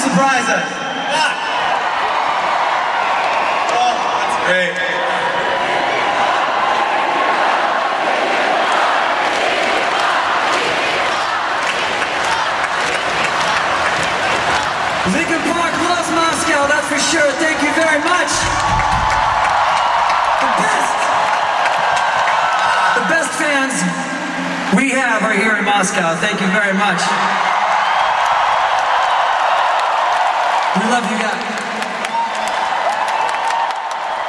surprise us. Fuck. Oh, that's great. Linkin Park loves Moscow, that's for sure. Thank you very much. The best fans we have are here in Moscow. Thank you very much. We love you guys.